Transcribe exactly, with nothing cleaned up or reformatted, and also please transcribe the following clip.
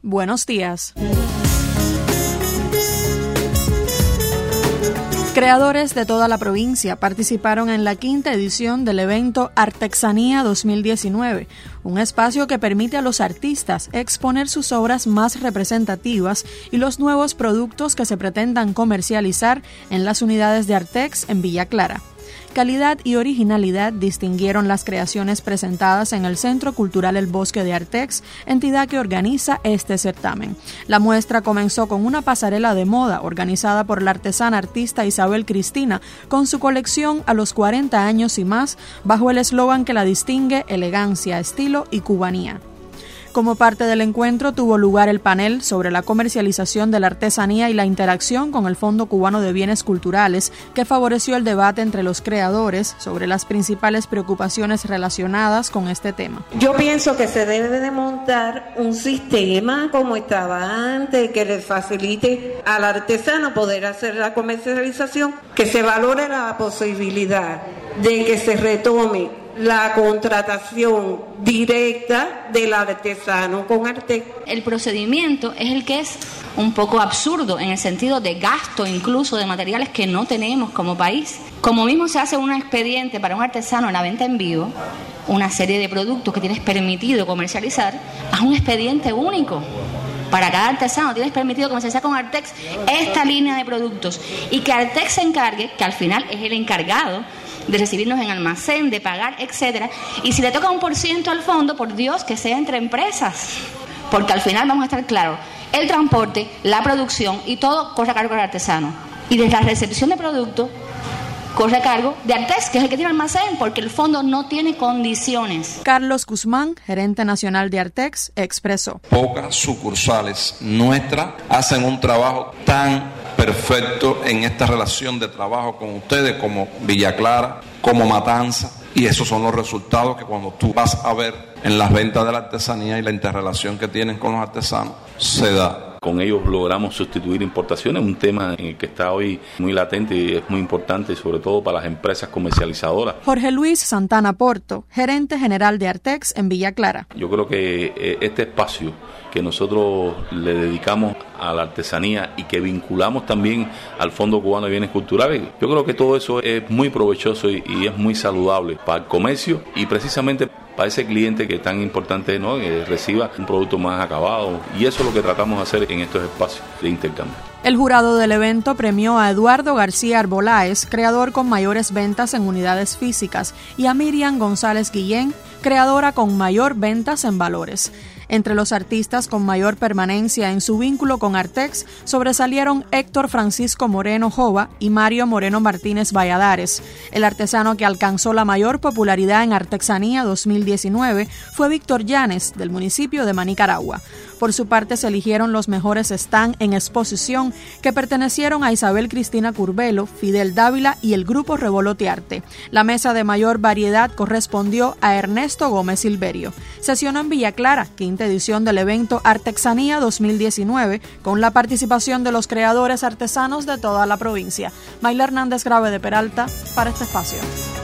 Buenos días. Creadores de toda la provincia participaron en la quinta edición del evento Artexanía dos mil diecinueve, un espacio que permite a los artistas exponer sus obras más representativas y los nuevos productos que se pretendan comercializar en las unidades de Artex en Villa Clara. Calidad y originalidad distinguieron las creaciones presentadas en el Centro Cultural El Bosque de Artex, entidad que organiza este certamen. La muestra comenzó con una pasarela de moda organizada por la artesana artista Isabel Cristina, con su colección a los cuarenta años y más, bajo el eslogan que la distingue: elegancia, estilo y cubanía. Como parte del encuentro tuvo lugar el panel sobre la comercialización de la artesanía y la interacción con el Fondo Cubano de Bienes Culturales, que favoreció el debate entre los creadores sobre las principales preocupaciones relacionadas con este tema. Yo pienso que se debe de montar un sistema como estaba antes, que le facilite al artesano poder hacer la comercialización, que se valore la posibilidad de que se retome la contratación directa del artesano con Artex. El procedimiento es el que es un poco absurdo en el sentido de gasto incluso de materiales que no tenemos como país. Como mismo se hace un expediente para un artesano en la venta en vivo, una serie de productos que tienes permitido comercializar, haz un expediente único. Para cada artesano tienes permitido comercializar con Artex esta línea de productos y que Artex se encargue, que al final es el encargado de recibirnos en almacén, de pagar, etcétera. Y si le toca un por ciento al fondo, por Dios, que sea entre empresas, porque al final vamos a estar claros, el transporte, la producción y todo corre a cargo del artesano. Y desde la recepción de productos corre a cargo de Artex, que es el que tiene almacén, porque el fondo no tiene condiciones. Carlos Guzmán, gerente nacional de Artex, expresó: pocas sucursales nuestras hacen un trabajo tan perfecto en esta relación de trabajo con ustedes como Villa Clara, como Matanza, y esos son los resultados que cuando tú vas a ver en las ventas de la artesanía y la interrelación que tienen con los artesanos, se da. Con ellos logramos sustituir importaciones, un tema en el que está hoy muy latente y es muy importante, sobre todo para las empresas comercializadoras. Jorge Luis Santana Porto, gerente general de Artex en Villa Clara. Yo creo que este espacio que nosotros le dedicamos a la artesanía y que vinculamos también al Fondo Cubano de Bienes Culturales, yo creo que todo eso es muy provechoso y, y es muy saludable para el comercio y precisamente para ese cliente que es tan importante, ¿no?, que reciba un producto más acabado, y eso es lo que tratamos de hacer en estos espacios de intercambio. El jurado del evento premió a Eduardo García Arboláez, creador con mayores ventas en unidades físicas, y a Miriam González Guillén, creadora con mayor ventas en valores. Entre los artistas con mayor permanencia en su vínculo con Artex sobresalieron Héctor Francisco Moreno Jova y Mario Moreno Martínez Valladares. El artesano que alcanzó la mayor popularidad en Artexanía dos mil diecinueve fue Víctor Llanes, del municipio de Manicaragua. Por su parte, se eligieron los mejores stand en exposición que pertenecieron a Isabel Cristina Curbelo, Fidel Dávila y el grupo Revolote Arte. La mesa de mayor variedad correspondió a Ernesto Gómez Silverio. Sesionó en Villa Clara, quinta edición del evento Artexanía dos mil diecinueve, con la participación de los creadores artesanos de toda la provincia. Mayla Hernández Grave de Peralta, para este espacio.